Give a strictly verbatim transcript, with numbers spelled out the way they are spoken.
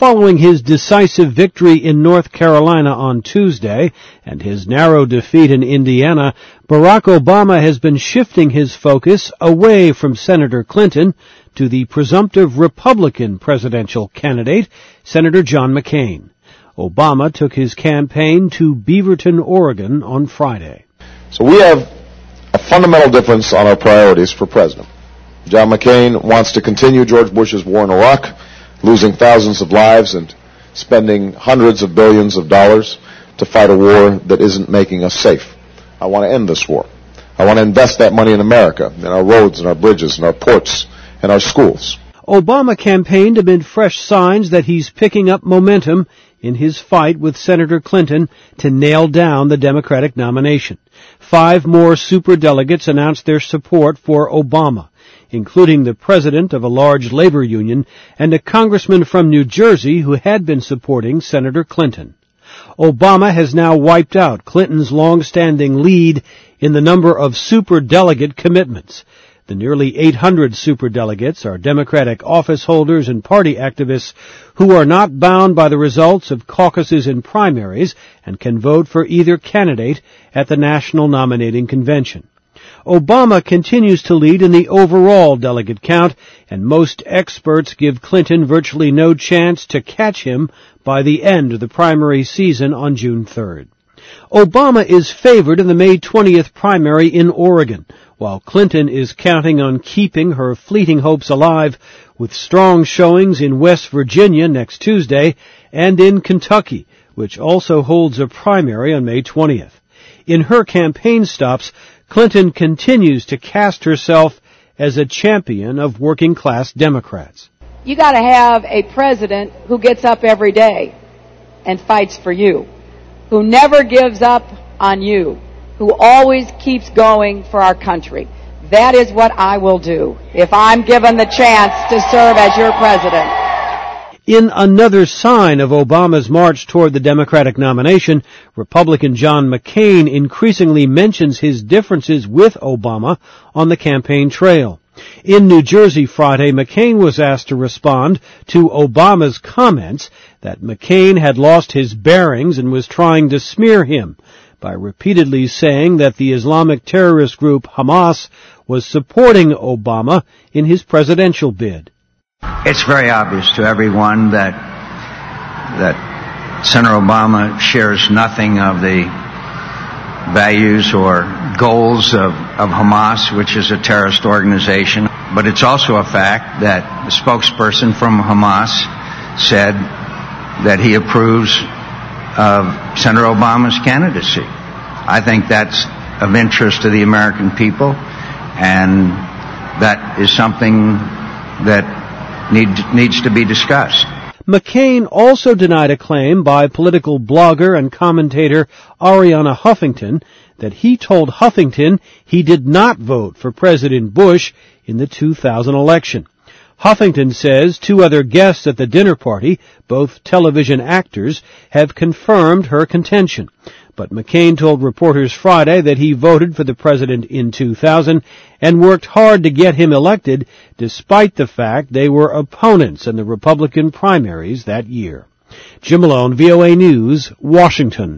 Following his decisive victory in North Carolina on Tuesday and his narrow defeat in Indiana, Barack Obama has been shifting his focus away from Senator Clinton to the presumptive Republican presidential candidate, Senator John McCain. Obama took his campaign to Beaverton, Oregon on Friday. So we have a fundamental difference on our priorities for president. John McCain wants to continue George Bush's war in Iraq, losing thousands of lives and spending hundreds of billions of dollars to fight a war that isn't making us safe. I want to end this war. I want to invest that money in America, in our roads and our bridges and our ports and our schools. Obama campaigned amid fresh signs that he's picking up momentum in his fight with Senator Clinton to nail down the Democratic nomination. Five more superdelegates announced their support for Obama, including the president of a large labor union and a congressman from New Jersey who had been supporting Senator Clinton. Obama has now wiped out Clinton's long-standing lead in the number of superdelegate commitments. The nearly eight hundred superdelegates are Democratic office holders and party activists who are not bound by the results of caucuses and primaries and can vote for either candidate at the National Nominating Convention. Obama continues to lead in the overall delegate count, and most experts give Clinton virtually no chance to catch him by the end of the primary season on June third. Obama is favored in the May twentieth primary in Oregon, while Clinton is counting on keeping her fleeting hopes alive with strong showings in West Virginia next Tuesday and in Kentucky, which also holds a primary on May twentieth. In her campaign stops, Clinton continues to cast herself as a champion of working-class Democrats. You got to have a president who gets up every day and fights for you, who never gives up on you, who always keeps going for our country. That is what I will do if I'm given the chance to serve as your president. In another sign of Obama's march toward the Democratic nomination, Republican John McCain increasingly mentions his differences with Obama on the campaign trail. In New Jersey Friday, McCain was asked to respond to Obama's comments that McCain had lost his bearings and was trying to smear him by repeatedly saying that the Islamic terrorist group Hamas was supporting Obama in his presidential bid. It's very obvious to everyone that that Senator Obama shares nothing of the values or goals of, of Hamas, which is a terrorist organization. But it's also a fact that the spokesperson from Hamas said that he approves of Senator Obama's candidacy. I think that's of interest to the American people, and that is something that need, needs to be discussed. McCain also denied a claim by political blogger and commentator Arianna Huffington that he told Huffington he did not vote for President Bush in the two thousand election. Huffington says two other guests at the dinner party, both television actors, have confirmed her contention. But McCain told reporters Friday that he voted for the president in two thousand and worked hard to get him elected, despite the fact they were opponents in the Republican primaries that year. Jim Malone, V O A News, Washington.